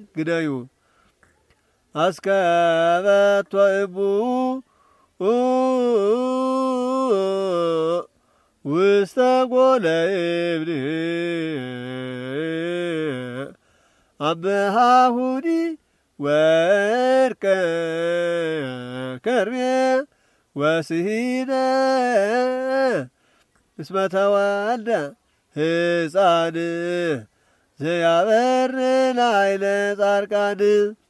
ግዳዩ አስከበቶ እቡ ውስተ ጎለ እብሊ አበሃሁዲ ወርቀ ከርቤ ወስሂደ እስመ ተወልደ ሕፃን ዘያበር ላዕለ ጻድቃን